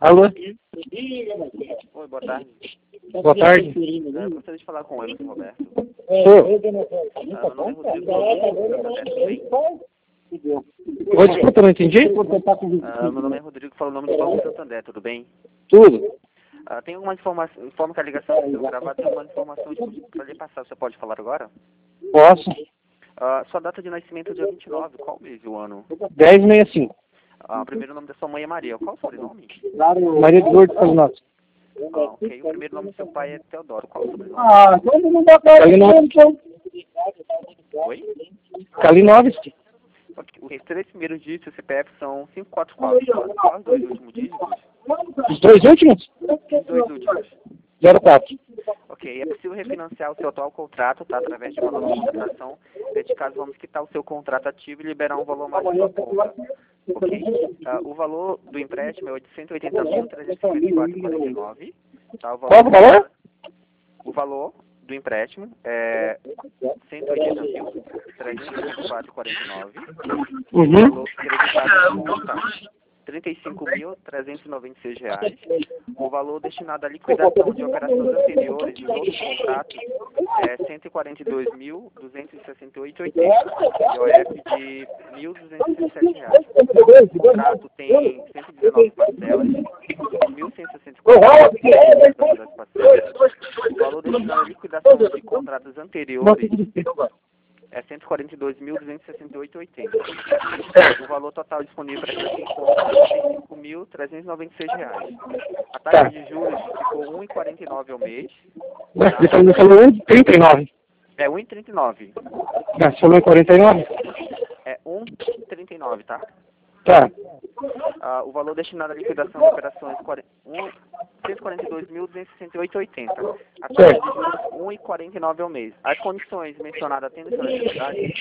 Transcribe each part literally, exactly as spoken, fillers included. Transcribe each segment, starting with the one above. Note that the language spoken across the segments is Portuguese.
Alô? Oi, boa tarde. Boa tarde. Eu gostaria de falar com o Emerson Roberto. Sou. Ah, meu nome é Rodrigo Santander, tudo bem? Oi, desculpa, não entendi? Ah, meu nome é Rodrigo, falo o nome do Banco Santander, tudo bem? Tudo. Ah, tem algumas informações, informo que a ligação está sendo gravada, tem algumas informações para lhe passar. Você pode falar agora? Posso? Ah, sua data de nascimento é dia vinte e nove, qual mês e o ano? dez sessenta e cinco. Ah, o primeiro nome da sua mãe é Maria, qual o sobrenome? Maria de Lourdes Salinotti. Ah, ok. O primeiro nome do seu pai é Teodoro, qual o sobrenome? Ah, Kalinowski. Oi? Kalinowski. Ok. Os três primeiros dígitos do C P F são cinco quatro quatro. Quais os dois últimos dígitos? Os dois últimos? Os dois últimos. zero quatro. Ok, é possível refinanciar o seu atual contrato, tá? Através de uma nova contratação. Neste caso, vamos quitar o seu contrato ativo e liberar um valor mais de sua conta. Ok? Ah, o valor do empréstimo é oitocentos e oitenta mil, trezentos e cinquenta e quatro reais e quarenta e nove centavos. Tá? O valor, Qual o valor? o valor do empréstimo é cento e oitenta mil, trezentos e cinquenta e quatro reais e quarenta e nove centavos. O Uhum. valor creditado em conta, trinta e cinco mil, trezentos e noventa e seis reais. O valor destinado à liquidação de operações anteriores dos outros contratos é cento e quarenta e dois mil, duzentos e sessenta e oito reais e oitenta centavos. I O F de mil duzentos e sessenta e sete reais. O contrato tem cento e dezenove parcelas, de mil cento e sessenta e quatro reais das parcelas. O valor destinado à liquidação de contratos anteriores é cento e quarenta e dois mil, duzentos e sessenta e oito reais e oitenta centavos. O valor total disponível para essa conta é trinta e cinco mil, trezentos e noventa e seis reais. A taxa de juros ficou um vírgula quarenta e nove ao mês. Mas você falou falou um vírgula trinta e nove. É um vírgula trinta e nove. Ah, você falou em quarenta e nove? É um vírgula trinta e nove, tá? Tá. Ah, o valor destinado à liquidação de operações cento e quarenta e dois mil, duzentos e sessenta e oito reais e oitenta centavos. A taxa de juros um vírgula quarenta e nove ao mês. As condições mencionadas atendem sua necessidade?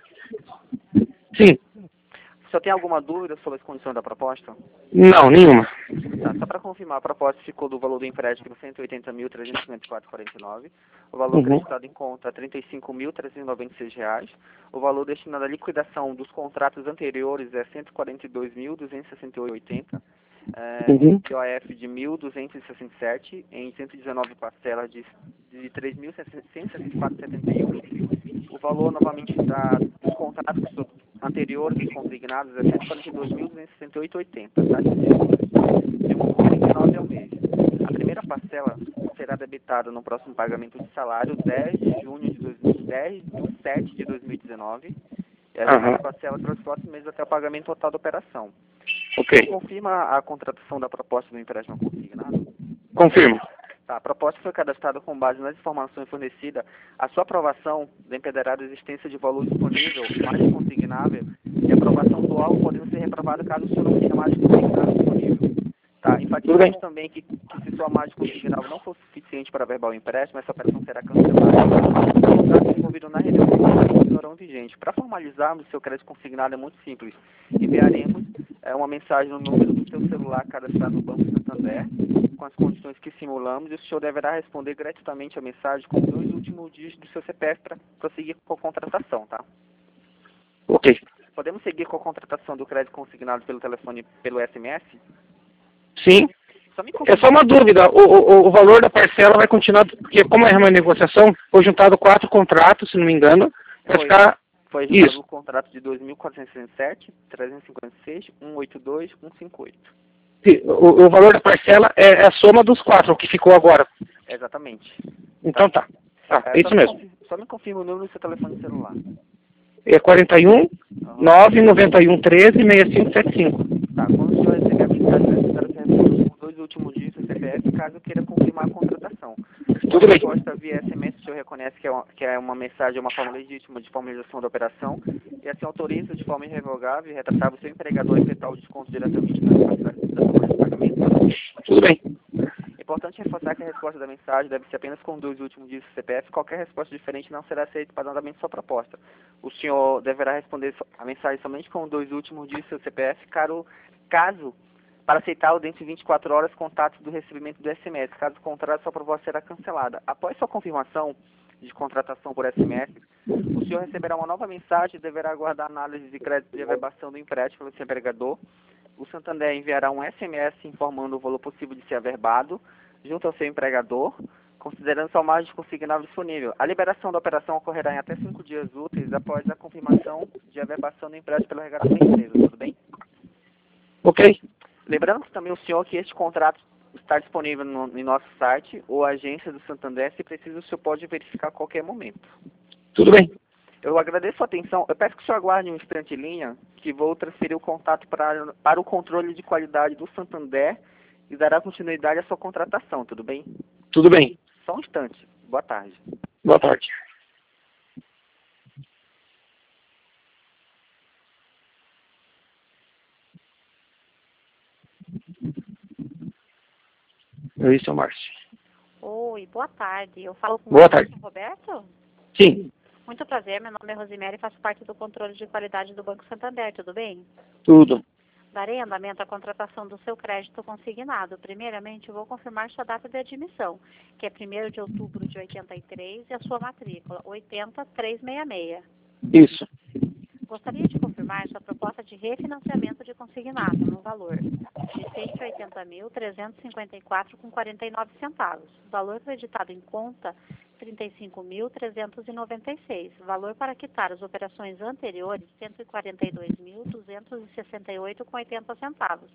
Sim. Só tem alguma dúvida sobre as condições da proposta? Não, nenhuma. Tá, só para confirmar, a proposta ficou do valor do empréstimo cento e oitenta mil, trezentos e cinquenta e quatro reais e quarenta e nove centavos. O valor Uhum. acreditado em conta trinta e cinco mil, trezentos e noventa e seis reais. O valor destinado à liquidação dos contratos anteriores é cento e quarenta e dois mil, duzentos e sessenta e oito reais e oitenta centavos. É, Uhum. I O F de mil duzentos e sessenta e sete em cento e dezenove parcelas de, de três mil cento e sessenta e quatro reais e setenta e um centavos. O valor, novamente, da, dos contratos anteriores, dos consignados, é cento e quarenta e dois mil, duzentos e sessenta e oito reais e oitenta centavos. Taxa de juros de um vírgula trinta e nove ao mês. A primeira parcela será debitada no próximo pagamento de salário, dez de junho de dois, dez de sete de dois mil e dezenove. E as demais Aham. parcelas para os próximos meses até o pagamento total da operação. Ok. Confirma a contratação da proposta do empréstimo consignado? Confirmo. Tá, a proposta foi cadastrada com base nas informações fornecidas. A sua aprovação dependerá da existência de valor disponível, mais consignável, e a aprovação do alvo podendo ser reprovada caso o senhor não tenha mais consignado disponível. Tá, enfatizamos também que, que se sua margem consignada não for suficiente para verbal empréstimo, essa operação será cancelada. Os contratos envolvidos na renegociação continuarão vigentes. Para formalizarmos o seu crédito consignado é muito simples. Enviaremos é, uma mensagem no número do seu celular cadastrado no Banco Santander, com as condições que simulamos, e o senhor deverá responder gratuitamente a mensagem com os dois últimos dígitos do seu C P F para prosseguir com a contratação, tá? Ok. Podemos seguir com a contratação do crédito consignado pelo telefone, pelo S M S? Sim. Só me É confirma. só uma dúvida. O, o, o valor da parcela vai continuar, porque como é uma negociação, foi juntado quatro contratos, se não me engano, vai Foi, ficar foi juntado isso. o contrato de dois mil quatrocentos e sessenta e sete, trezentos e cinquenta e seis, cento e oitenta e dois, cento e cinquenta e oito. Sim, O, o valor da parcela é a soma dos quatro, o que ficou agora. Exatamente. Então tá. Tá, É, é só isso me mesmo. confirma, só me confirma o número do seu telefone celular. É quarenta e um, Aham. nove noventa e um, treze, sessenta e cinco setenta e cinco. Tá, quando o senhor receber a mensagem, eu espero que responda com os dois últimos dígitos do C P F, caso queira confirmar a contratação. Com a Tudo bem. resposta via S M S, o senhor reconhece que é, uma, que é uma mensagem, uma forma legítima de formalização da operação, e assim autoriza de forma irrevogável e retratável o seu empregador a efetuar o desconto diretamente nas parcelas da folha de pagamento. Tudo bem. É importante reforçar que a resposta da mensagem deve ser apenas com os dois últimos dígitos do C P F. Qualquer resposta diferente não será aceita para andamento de sua proposta. O senhor deverá responder a mensagem somente com os dois últimos dígitos do seu C P F, caso, caso para aceitar dentro de vinte e quatro horas contatos do recebimento do S M S. Caso contrário, sua proposta será cancelada. Após sua confirmação de contratação por S M S, o senhor receberá uma nova mensagem e deverá aguardar a análise de crédito de averbação do empréstimo pelo seu empregador. o Santander enviará um S M S informando o valor possível de ser averbado junto ao seu empregador, considerando sua margem consignável disponível. A liberação da operação ocorrerá em até cinco dias úteis após a confirmação de averbação do empréstimo pela regadora da empresa, tudo bem? Ok. Lembrando também o senhor que este contrato está disponível no, em nosso site ou agência do Santander. Se precisa, o senhor pode verificar a qualquer momento. Tudo bem. Eu agradeço a atenção. Eu peço que o senhor aguarde um instante em linha, que vou transferir o contato para, para o controle de qualidade do Santander e dará continuidade à sua contratação, tudo bem? Tudo bem. Só um instante. Boa tarde. Boa tarde. Oi, seu Márcio. Oi, boa tarde. Eu falo com Boa o tarde. Roberto? Sim, Muito prazer, meu nome é Rosemary e faço parte do controle de qualidade do Banco Santander, tudo bem? tudo. Darei andamento à contratação do seu crédito consignado. Primeiramente, eu vou confirmar sua data de admissão, que é primeiro de outubro de oitenta e três, e a sua matrícula, oitenta trezentos e sessenta e seis. Isso. Gostaria de confirmar sua proposta de refinanciamento de consignado no valor de cento e oitenta mil, trezentos e cinquenta e quatro reais com quarenta e nove centavos. Valor creditado em conta, trinta e cinco mil, trezentos e noventa e seis. Valor para quitar as operações anteriores, cento e quarenta e dois mil, duzentos e sessenta e oito reais com oitenta centavos.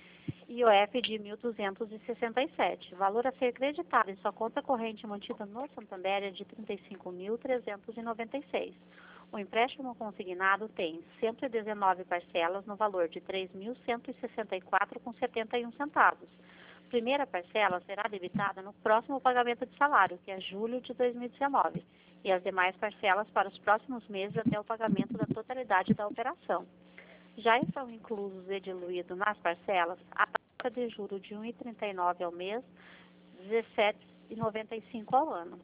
I O F de mil duzentos e sessenta e sete. Valor a ser creditado em sua conta corrente mantida no Santander é de trinta e cinco mil, trezentos e noventa e seis. O empréstimo consignado tem cento e dezenove parcelas no valor de três mil cento e sessenta e quatro reais com setenta e um centavos. Primeira parcela será debitada no próximo pagamento de salário, que é julho de dois mil e dezenove, e as demais parcelas para os próximos meses até o pagamento da totalidade da operação. Já estão inclusos e diluídos nas parcelas a taxa de juros de um vírgula trinta e nove ao mês, dezessete vírgula noventa e cinco ao ano.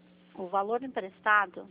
O valor emprestado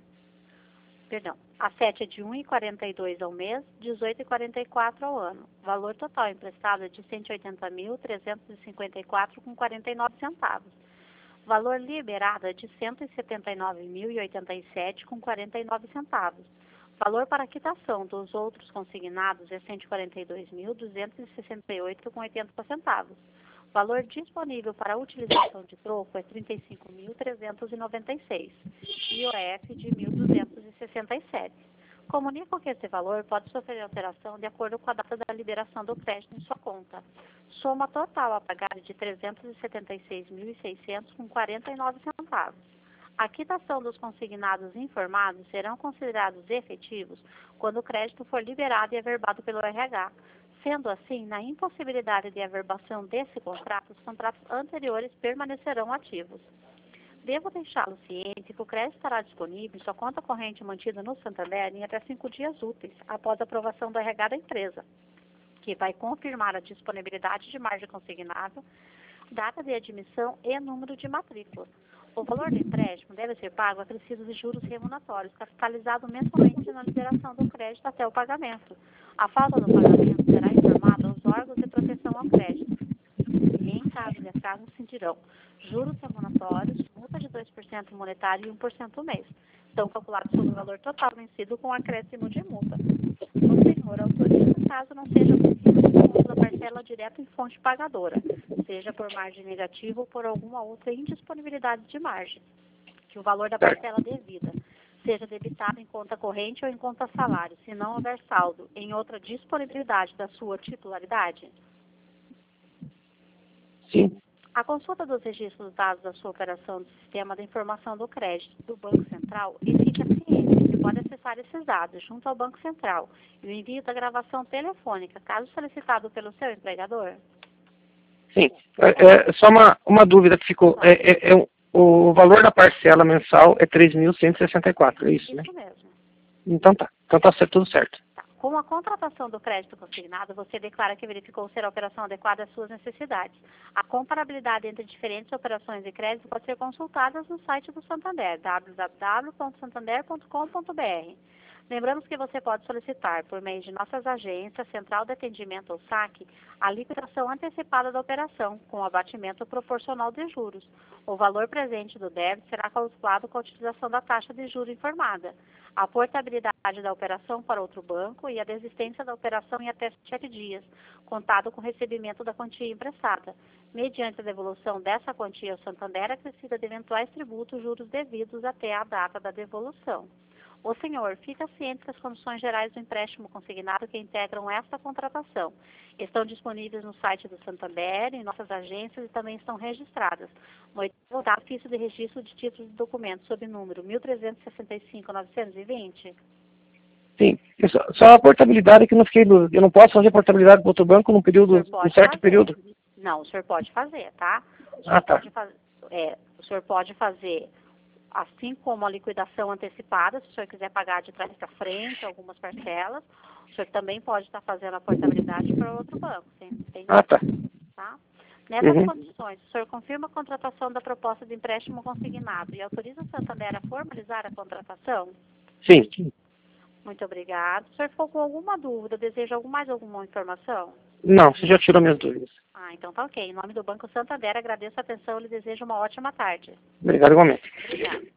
Perdão, a sete é de um vírgula quarenta e dois ao mês, dezoito vírgula quarenta e quatro ao ano. Valor total emprestado é de cento e oitenta mil, trezentos e cinquenta e quatro reais com quarenta e nove centavos. Valor liberado é de cento e setenta e nove mil e oitenta e sete reais com quarenta e nove centavos. Valor para quitação dos outros consignados é cento e quarenta e dois mil, duzentos e sessenta e oito reais com oitenta centavos. Valor disponível para a utilização de troco é trinta e cinco mil, trezentos e noventa e seis. I O F de mil duzentos e sessenta e sete. Comunico que esse valor pode sofrer alteração de acordo com a data da liberação do crédito em sua conta. Soma total a pagar de trezentos e setenta e seis mil e seiscentos com quarenta e nove centavos. A quitação dos consignados informados serão considerados efetivos quando o crédito for liberado e averbado pelo R H. Sendo assim, na impossibilidade de averbação desse contrato, os contratos anteriores permanecerão ativos. Devo deixá-lo ciente que o crédito estará disponível em sua conta corrente mantida no Santander em até cinco dias úteis, após a aprovação do R H da empresa, que vai confirmar a disponibilidade de margem consignável, data de admissão e número de matrícula. O valor do empréstimo deve ser pago acrescido de juros remuneratórios, capitalizado mensalmente na liberação do crédito até o pagamento. A falta do pagamento será informada aos órgãos de proteção ao crédito. E, em caso de atraso, incidirão juros remuneratórios, multa de dois por cento monetário e um por cento mês. São calculados sobre o valor total vencido com acréscimo de multa. O senhor autoriza, caso não seja possível, o desconto da parcela direto em fonte pagadora, seja por margem negativa ou por alguma outra indisponibilidade de margem, que o valor da parcela devida seja debitado em conta corrente ou em conta salário, se não houver saldo em outra disponibilidade da sua titularidade. Sim. A consulta dos registros dados da sua operação do Sistema de Informação do Crédito do Banco Central e fica ciente que pode acessar esses dados junto ao Banco Central e o envio da gravação telefônica, caso solicitado pelo seu empregador. Sim. É, é, só uma, uma dúvida que ficou. É, é, é, o valor da parcela mensal é três mil cento e sessenta e quatro, é isso, Isso né? mesmo. Então tá. Então tá tudo certo. Tá. Com a contratação do crédito consignado, você declara que verificou ser a operação adequada às suas necessidades. A comparabilidade entre diferentes operações de crédito pode ser consultada no site do Santander, w w w ponto santander ponto com ponto b r. Lembramos que você pode solicitar, por meio de nossas agências, Central de Atendimento ou saque, a liquidação antecipada da operação, com abatimento proporcional de juros. O valor presente do débito será calculado com a utilização da taxa de juros informada, a portabilidade da operação para outro banco e a desistência da operação em até sete dias, contado com o recebimento da quantia emprestada, mediante a devolução dessa quantia ao Santander acrescida de eventuais tributos juros devidos até a data da devolução. O senhor fica ciente das condições gerais do empréstimo consignado que integram esta contratação. Estão disponíveis no site do Santander, em nossas agências e também estão registradas. No oitavo ofício de registro de títulos de documentos sob número mil trezentos e sessenta e cinco, novecentos e vinte. Sim. Só, só a portabilidade que eu não fiquei dúvida. Eu não posso fazer portabilidade para outro banco num período, num certo fazer. período? Não, o senhor pode fazer, tá? O senhor Ah, tá. pode faz... é, o senhor pode fazer, assim como a liquidação antecipada, se o senhor quiser pagar de trás para frente, algumas parcelas, o senhor também pode estar fazendo a portabilidade para outro banco. Entendeu? Ah, tá. Tá? Nessas Uhum. condições, o senhor confirma a contratação da proposta de empréstimo consignado e autoriza o Santander a formalizar a contratação? Sim. Muito obrigado. O senhor ficou com alguma dúvida? Deseja algum, mais alguma informação? Não, você já tirou minhas dúvidas. Ah, então tá ok. Em nome do Banco Santander, agradeço a atenção e lhe desejo uma ótima tarde. Obrigado igualmente. Obrigada.